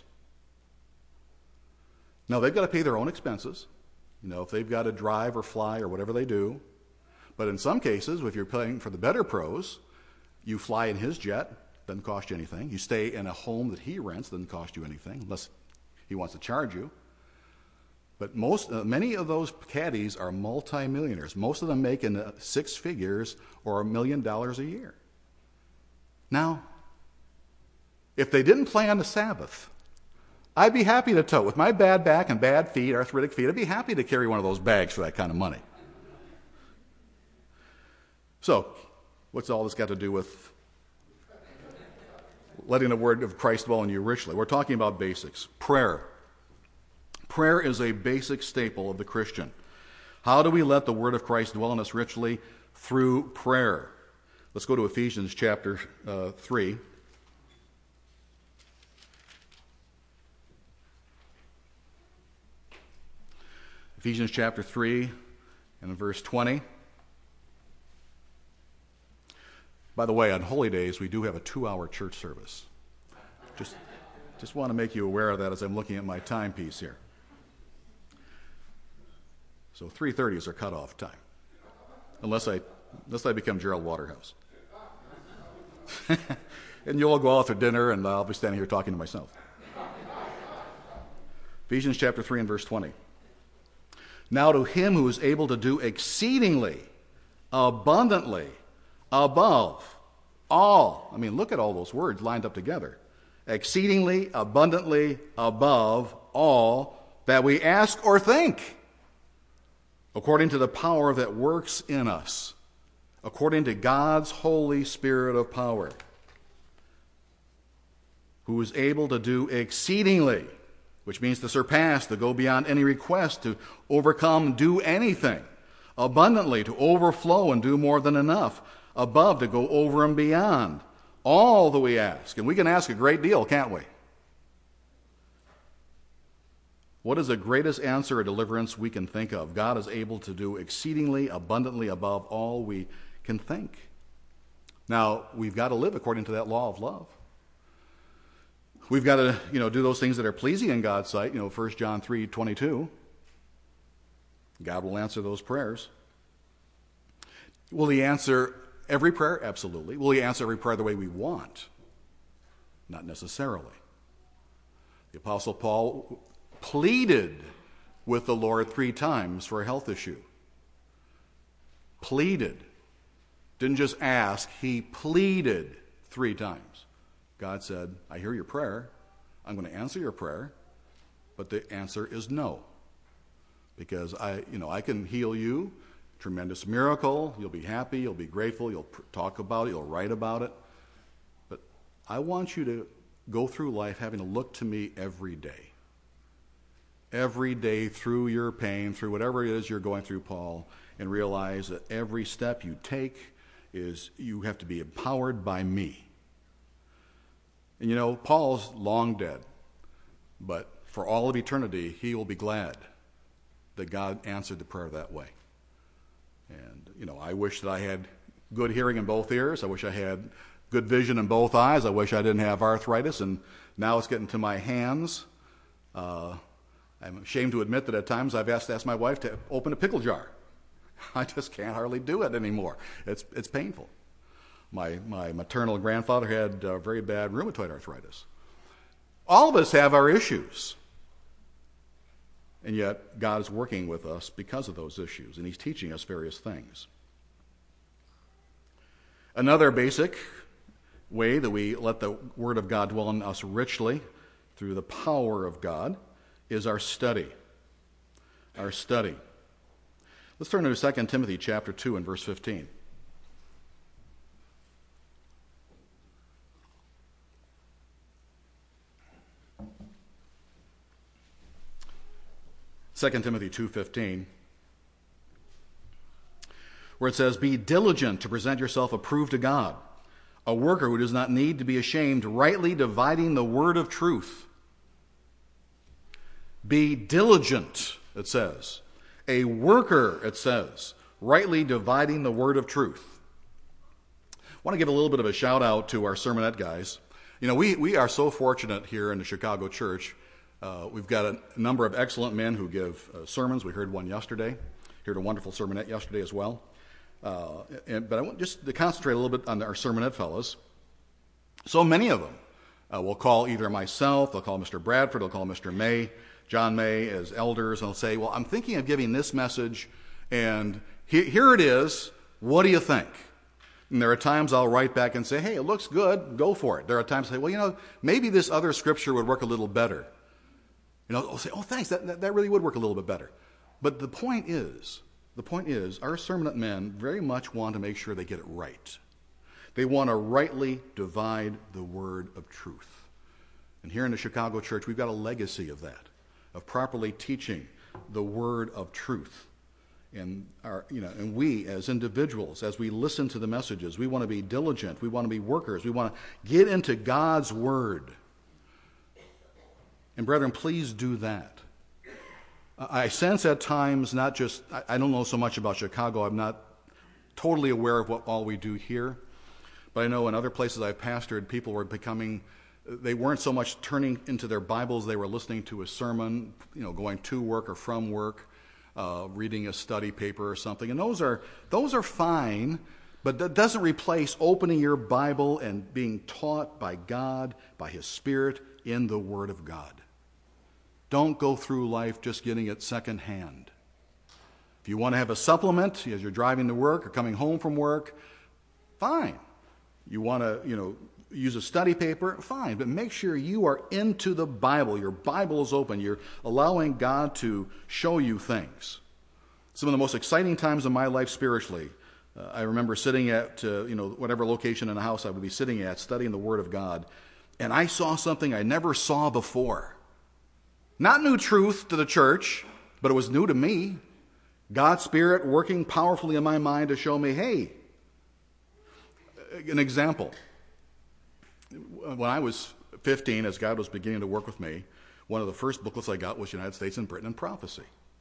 Now they've got to pay their own expenses, you know, if they've got to drive or fly or whatever they do. But in some cases, if you're playing for the better pros, you fly in his jet, doesn't cost you anything. You stay in a home that he rents, doesn't cost you anything, unless he wants to charge you. But most, uh, many of those caddies are multimillionaires. Most of them make in uh, six figures or a million dollars a year. Now, if they didn't play on the Sabbath, I'd be happy to tote. With my bad back and bad feet, arthritic feet, I'd be happy to carry one of those bags for that kind of money. So, what's all this got to do with letting the word of Christ dwell in you richly? We're talking about basics. Prayer. Prayer is a basic staple of the Christian. How do we let the word of Christ dwell in us richly? Through prayer. Let's go to Ephesians chapter uh, three. Ephesians chapter three and in verse twenty. By the way, on holy days, we do have a two-hour church service. Just, just want to make you aware of that as I'm looking at my timepiece here. So three thirty is our cutoff time, unless I, unless I become Gerald Waterhouse. And you'll all go out for dinner, and I'll be standing here talking to myself. Ephesians chapter three and verse twenty. Now to him who is able to do exceedingly, abundantly, above all. I mean, look at all those words lined up together. Exceedingly, abundantly, above all that we ask or think, according to the power that works in us, according to God's Holy Spirit of power, who is able to do exceedingly, which means to surpass, to go beyond any request, to overcome, do anything, abundantly, to overflow and do more than enough, above, to go over and beyond all that we ask. And we can ask a great deal, can't we? What is the greatest answer or deliverance we can think of? God is able to do exceedingly, abundantly above all we can think. Now, we've got to live according to that law of love. We've got to, you know, do those things that are pleasing in God's sight. You know, First John three twenty-two. God will answer those prayers. Will he answer every prayer? Absolutely. Will he answer every prayer the way we want? Not necessarily. The Apostle Paul pleaded with the Lord three times for a health issue. Pleaded. Didn't just ask, he pleaded three times. God said, I hear your prayer. I'm going to answer your prayer, but the answer is no. Because I, you know, I can heal you, tremendous miracle, you'll be happy, you'll be grateful, you'll pr- talk about it, you'll write about it. But I want you to go through life having to look to me every day. Every day through your pain, through whatever it is you're going through, Paul, and realize that every step you take is you have to be empowered by me. And you know, Paul's long dead, but for all of eternity, he will be glad that God answered the prayer that way. And, you know, I wish that I had good hearing in both ears. I wish I had good vision in both eyes. I wish I didn't have arthritis, and now it's getting to my hands. Uh, I'm ashamed to admit that at times I've asked, asked my wife to open a pickle jar. I just can't hardly do it anymore. It's it's painful. My my maternal grandfather had uh, very bad rheumatoid arthritis. All of us have our issues. And yet God is working with us because of those issues, and he's teaching us various things. Another basic way that we let the Word of God dwell in us richly through the power of God is our study. Our study. Let's turn to Second Timothy chapter two and verse fifteen. Second Timothy two fifteen, where it says, be diligent to present yourself approved to God, a worker who does not need to be ashamed, rightly dividing the word of truth. Be diligent, it says. A worker, it says, rightly dividing the word of truth. I want to give a little bit of a shout out to our sermonette guys. You know, we, we are so fortunate here in the Chicago church. Uh, we've got a number of excellent men who give uh, sermons. We heard one yesterday. Heard a wonderful sermonette yesterday as well. Uh, and, but I want just to concentrate a little bit on our sermonette fellows. So many of them uh, will call either myself, they'll call Mister Bradford, they'll call Mister May, John May as elders, and they'll say, well, I'm thinking of giving this message, and he, here it is. What do you think? And there are times I'll write back and say, hey, it looks good. Go for it. There are times I say, well, you know, maybe this other scripture would work a little better. You know, I'll say, oh, thanks, that, that, that really would work a little bit better. But the point is, the point is, our sermonette men very much want to make sure they get it right. They want to rightly divide the word of truth. And here in the Chicago church, we've got a legacy of that. of properly teaching the word of truth. And our, you know, and we as individuals, as we listen to the messages, we want to be diligent. We want to be workers. We want to get into God's word. And brethren, please do that. I sense at times, not just, I don't know so much about Chicago. I'm not totally aware of what all we do here. But I know in other places I've pastored, people were becoming, they weren't so much turning into their Bibles. They were listening to a sermon, you know, going to work or from work. Uh, reading a study paper or something, and those are those are fine, but that doesn't replace opening your Bible and being taught by God, by His Spirit, in the Word of God. Don't go through life just getting it secondhand. If you want to have a supplement as you're driving to work or coming home from work, fine. You want to, you know, use a study paper, fine, but make sure you are into the Bible. Your Bible is open. You're allowing God to show you things. Some of the most exciting times of my life spiritually, uh, I remember sitting at, uh, you know, whatever location in the house I would be sitting at, studying the Word of God, and I saw something I never saw before. Not new truth to the church, but it was new to me. God's Spirit working powerfully in my mind to show me, hey, an example. When I was fifteen, as God was beginning to work with me, one of the first booklets I got was United States and Britain and Prophecy.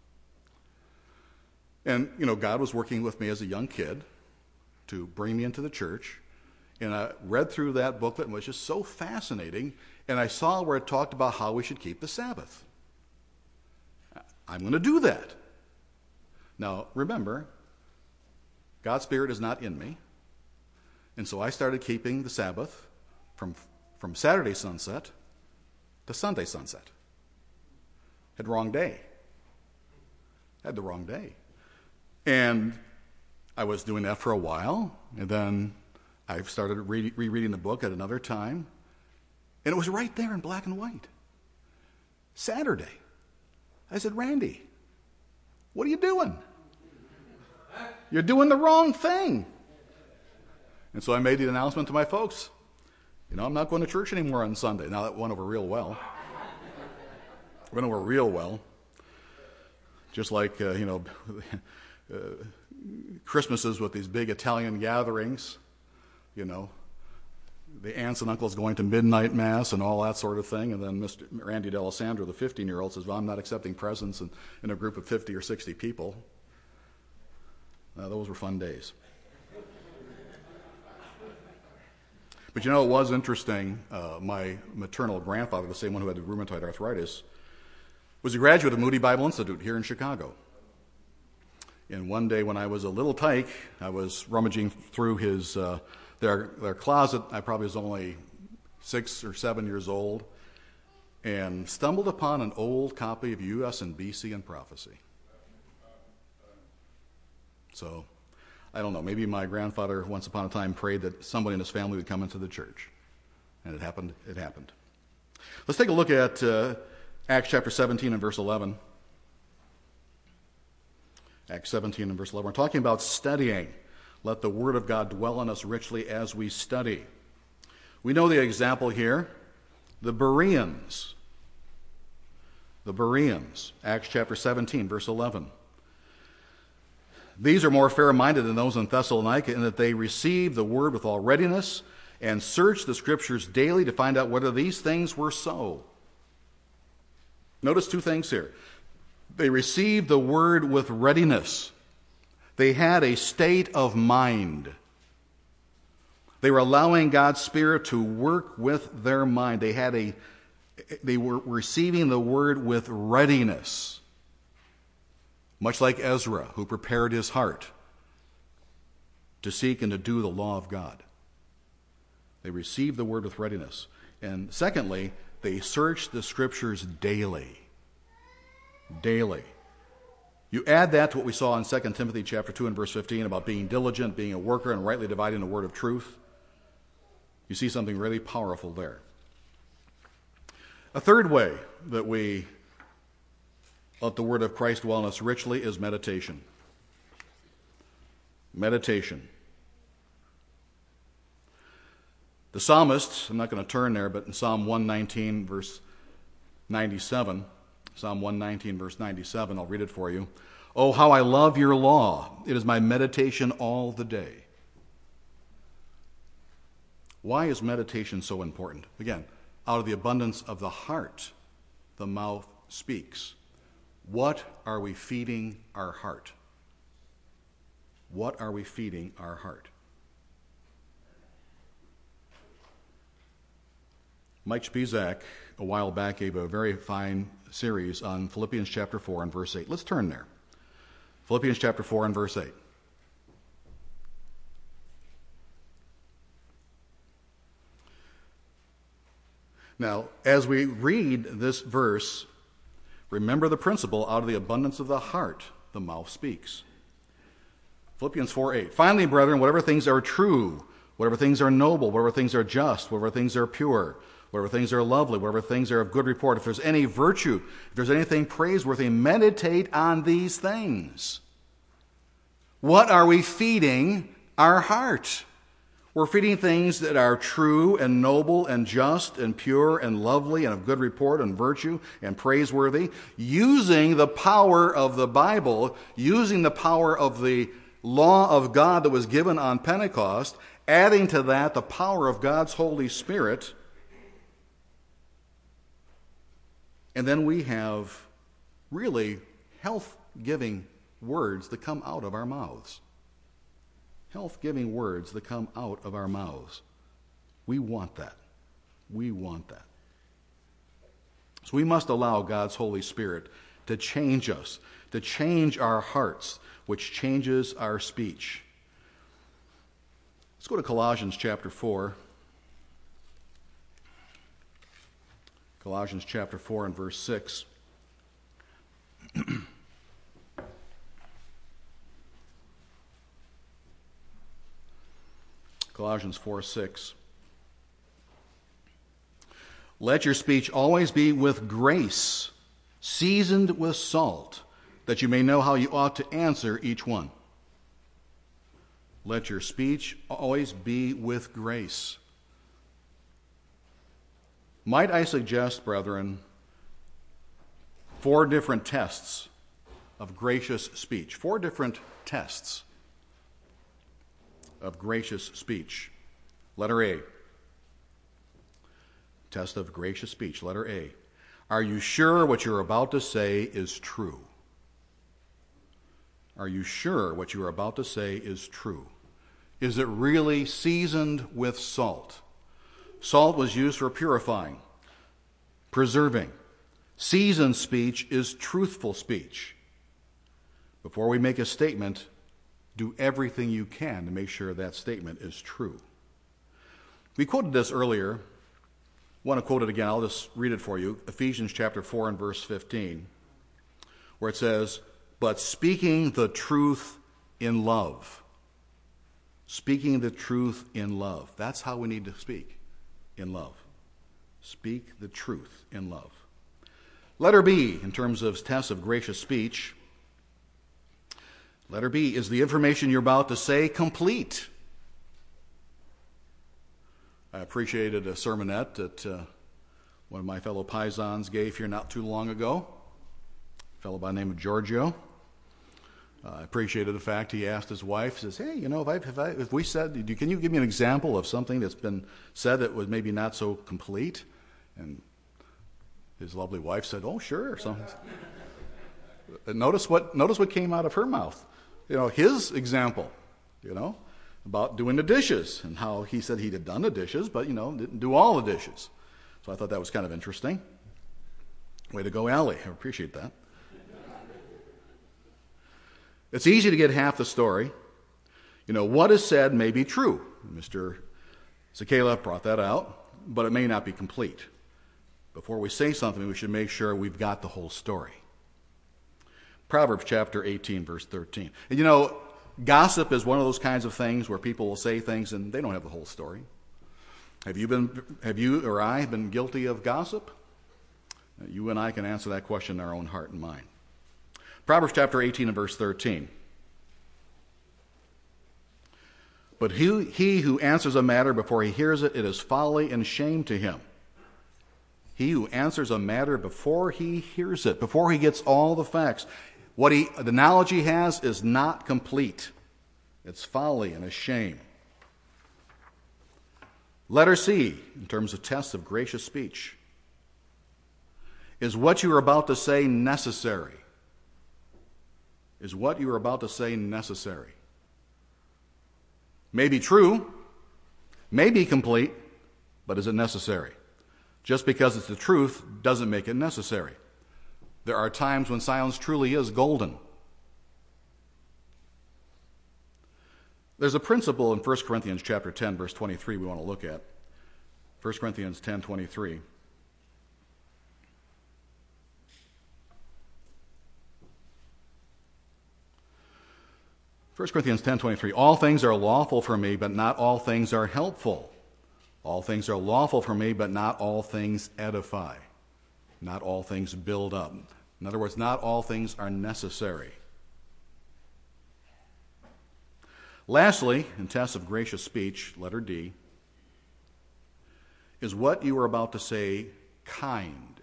And, you know, God was working with me as a young kid to bring me into the church. And I read through that booklet and it was just so fascinating. And I saw where it talked about how we should keep the Sabbath. I'm going to do that. Now, remember, God's Spirit is not in me. And so I started keeping the Sabbath From, from Saturday sunset to Sunday sunset. Had wrong day. Had the wrong day. And I was doing that for a while, and then I started re- rereading the book at another time, and it was right there in black and white. Saturday. I said, Randy, what are you doing? You're doing the wrong thing. And so I made the announcement to my folks. You know, I'm not going to church anymore on Sunday. Now, that went over real well. Went over real well. Just like, uh, you know, uh, Christmases with these big Italian gatherings, you know, the aunts and uncles going to midnight mass and all that sort of thing. And then Mister Randy D'Alessandro, the fifteen-year-old, says, well, I'm not accepting presents in, in a group of fifty or sixty people. Uh, those were fun days. But you know, it was interesting. Uh, my maternal grandfather, the same one who had rheumatoid arthritis, was a graduate of Moody Bible Institute here in Chicago. And one day when I was a little tyke, I was rummaging through his uh, their, their closet. I probably was only six or seven years old, and stumbled upon an old copy of U S and B C and Prophecy. So, I don't know, maybe my grandfather once upon a time prayed that somebody in his family would come into the church. And it happened, it happened. Let's take a look at uh, Acts chapter seventeen and verse eleven. Acts seventeen and verse eleven. We're talking about studying. Let the Word of God dwell on us richly as we study. We know the example here. The Bereans. The Bereans. Acts chapter seventeen, verse eleven. These are more fair-minded than those in Thessalonica in that they receive the word with all readiness and search the Scriptures daily to find out whether these things were so. Notice two things here. They received the word with readiness. They had a state of mind. They were allowing God's Spirit to work with their mind. They had a, they were receiving the word with readiness. Much like Ezra, who prepared his heart to seek and to do the law of God. They received the word with readiness. And secondly, they searched the Scriptures daily. Daily. You add that to what we saw in Second Timothy chapter two and verse fifteen about being diligent, being a worker, and rightly dividing the word of truth. You see something really powerful there. A third way that we let the word of Christ dwell in us richly is meditation. Meditation. The psalmist, I'm not going to turn there, but in Psalm one nineteen, verse ninety-seven, Psalm one nineteen, verse ninety-seven, I'll read it for you. Oh, how I love your law. It is my meditation all the day. Why is meditation so important? Again, out of the abundance of the heart, the mouth speaks. What are we feeding our heart? What are we feeding our heart? Mike Spisak, a while back, gave a very fine series on Philippians chapter four and verse eight. Let's turn there. Philippians chapter four and verse eight. Now, as we read this verse, remember the principle, out of the abundance of the heart, the mouth speaks. Philippians four eight. Finally, brethren, whatever things are true, whatever things are noble, whatever things are just, whatever things are pure, whatever things are lovely, whatever things are of good report, if there's any virtue, if there's anything praiseworthy, meditate on these things. What are we feeding our heart? We're feeding things that are true and noble and just and pure and lovely and of good report and virtue and praiseworthy, using the power of the Bible, using the power of the law of God that was given on Pentecost, adding to that the power of God's Holy Spirit. And then we have really health-giving words that come out of our mouths. Health-giving words that come out of our mouths. We want that. We want that. So we must allow God's Holy Spirit to change us, to change our hearts, which changes our speech. Let's go to Colossians chapter four. Colossians chapter four and verse six. Colossians four six. Let your speech always be with grace, seasoned with salt, that you may know how you ought to answer each one. Let your speech always be with grace. Might I suggest, brethren, four different tests of gracious speech. Four different tests of gracious speech. Letter A. Test of gracious speech. Letter A. Are you sure what you're about to say is true? Are you sure what you are about to say is true? Is it really seasoned with salt? Salt was used for purifying, preserving. Seasoned speech is truthful speech. Before we make a statement, do everything you can to make sure that statement is true. We quoted this earlier. I want to quote it again. I'll just read it for you. Ephesians chapter four and verse fifteen, where it says, but speaking the truth in love. Speaking the truth in love. That's how we need to speak. In love. Speak the truth in love. Letter B, in terms of tests of gracious speech. Letter B, is the information you're about to say complete? I appreciated a sermonette that uh, one of my fellow Pisons gave here not too long ago. A fellow by the name of Giorgio. Uh, I appreciated the fact he asked his wife, says, hey, you know, if, I, if, I, if we said, can you give me an example of something that's been said that was maybe not so complete? And his lovely wife said, oh, sure. So, notice what notice what came out of her mouth. You know, his example, you know, about doing the dishes and how he said he'd had done the dishes, but, you know, didn't do all the dishes. So I thought that was kind of interesting. Way to go, Allie. I appreciate that. It's easy to get half the story. You know, what is said may be true. Mister Zakela brought that out, but it may not be complete. Before we say something, we should make sure we've got the whole story. Proverbs chapter eighteen, verse thirteen. And you know, gossip is one of those kinds of things where people will say things and they don't have the whole story. Have you been, have you or I been guilty of gossip? You and I can answer that question in our own heart and mind. Proverbs chapter eighteen and verse thirteen. But he, he who answers a matter before he hears it, it is folly and shame to him. He who answers a matter before he hears it, before he gets all the facts. What he, the knowledge he has is not complete. It's folly and a shame. Letter C, in terms of tests of gracious speech. Is what you are about to say necessary? Is what you are about to say necessary? May be true, may be complete, but is it necessary? Just because it's the truth doesn't make it necessary. There are times when silence truly is golden. There's a principle in First Corinthians chapter ten, verse twenty-three we want to look at. First Corinthians ten, twenty-three. First Corinthians ten, twenty-three. All things are lawful for me, but not all things are helpful. All things are lawful for me, but not all things edify. Not all things build up. In other words, not all things are necessary. Lastly, in tests of gracious speech, letter D, is what you are about to say kind?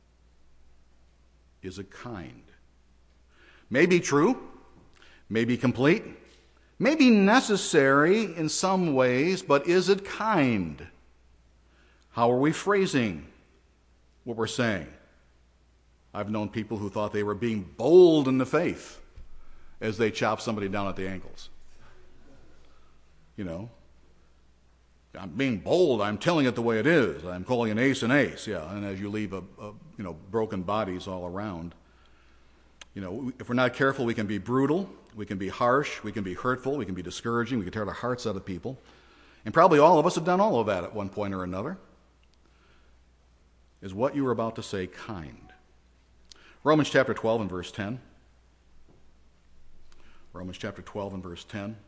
Is it kind? May be true, may be complete, may be necessary in some ways, but is it kind? How are we phrasing what we're saying? I've known people who thought they were being bold in the faith as they chop somebody down at the ankles. You know, I'm being bold. I'm telling it the way it is. I'm calling an ace an ace. Yeah, and as you leave a, a you know broken bodies all around. You know, if we're not careful, we can be brutal. We can be harsh. We can be hurtful. We can be discouraging. We can tear the hearts out of people. And probably all of us have done all of that at one point or another. Is what you were about to say kind? Romans chapter twelve and verse ten. Romans chapter twelve and verse ten.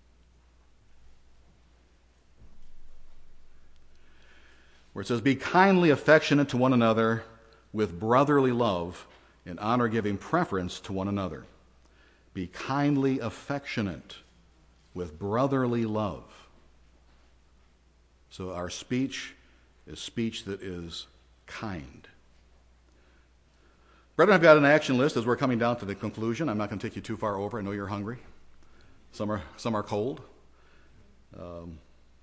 Where it says, be kindly affectionate to one another with brotherly love, in honor giving preference to one another. Be kindly affectionate with brotherly love. So our speech is speech that is kind. Brethren, I've got an action list as we're coming down to the conclusion. I'm not going to take you too far over. I know you're hungry. Some are, some are cold. Um,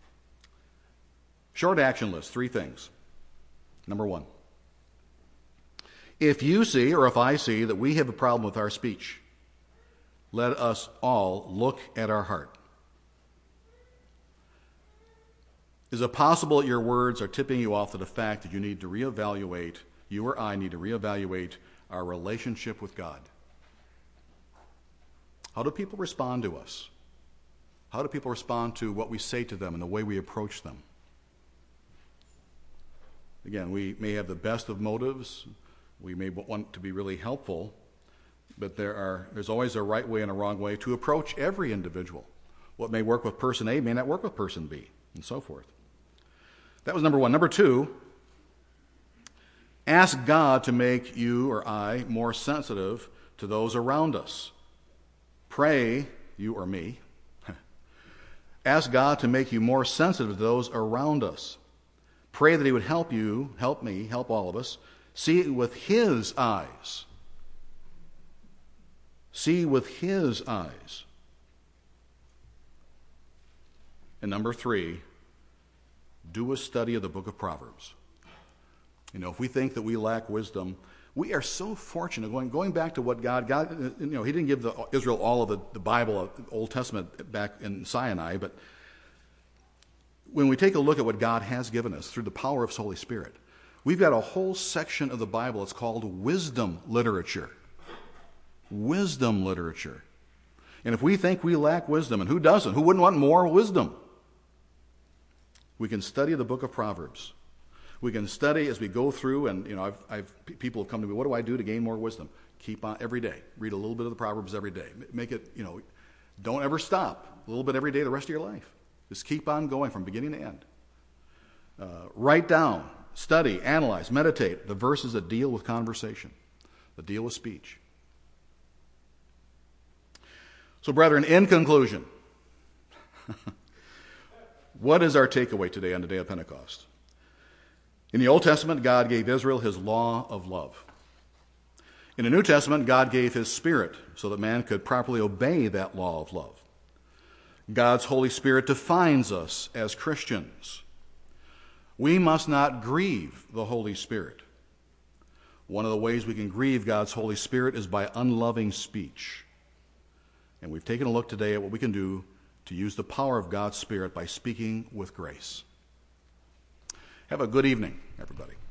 short action list, three things. Number one. If you see, or if I see, that we have a problem with our speech, let us all look at our heart. Is it possible that your words are tipping you off to the fact that you need to reevaluate, you or I need to reevaluate our relationship with God? How do people respond to us? How do people respond to what we say to them and the way we approach them? Again, we may have the best of motives. We may want to be really helpful, but there are there's always a right way and a wrong way to approach every individual. What may work with person A may not work with person B, and so forth. That was number one. Number two, ask God to make you or I more sensitive to those around us. Pray, you or me, ask God to make you more sensitive to those around us. Pray that he would help you, help me, help all of us, see it with his eyes. See with his eyes. And number three, do a study of the book of Proverbs. You know, if we think that we lack wisdom, we are so fortunate. Going going back to what God, God, you know, he didn't give the, Israel all of the, the Bible, the Old Testament back in Sinai, but when we take a look at what God has given us through the power of His Holy Spirit, we've got a whole section of the Bible that's called wisdom literature. Wisdom literature. And if we think we lack wisdom, and who doesn't? Who wouldn't want more wisdom? We can study the book of Proverbs. We can study as we go through, and you know, I've, I've people have come to me. What do I do to gain more wisdom? Keep on every day. Read a little bit of the Proverbs every day. Make it, you know, don't ever stop. A little bit every day, the rest of your life. Just keep on going from beginning to end. Uh, write down, study, analyze, meditate the verses that deal with conversation, that deal with speech. So, brethren, in conclusion, what is our takeaway today on the day of Pentecost? In the Old Testament, God gave Israel his law of love. In the New Testament, God gave his Spirit so that man could properly obey that law of love. God's Holy Spirit defines us as Christians. We must not grieve the Holy Spirit. One of the ways we can grieve God's Holy Spirit is by unloving speech. And we've taken a look today at what we can do to use the power of God's Spirit by speaking with grace. Have a good evening, everybody.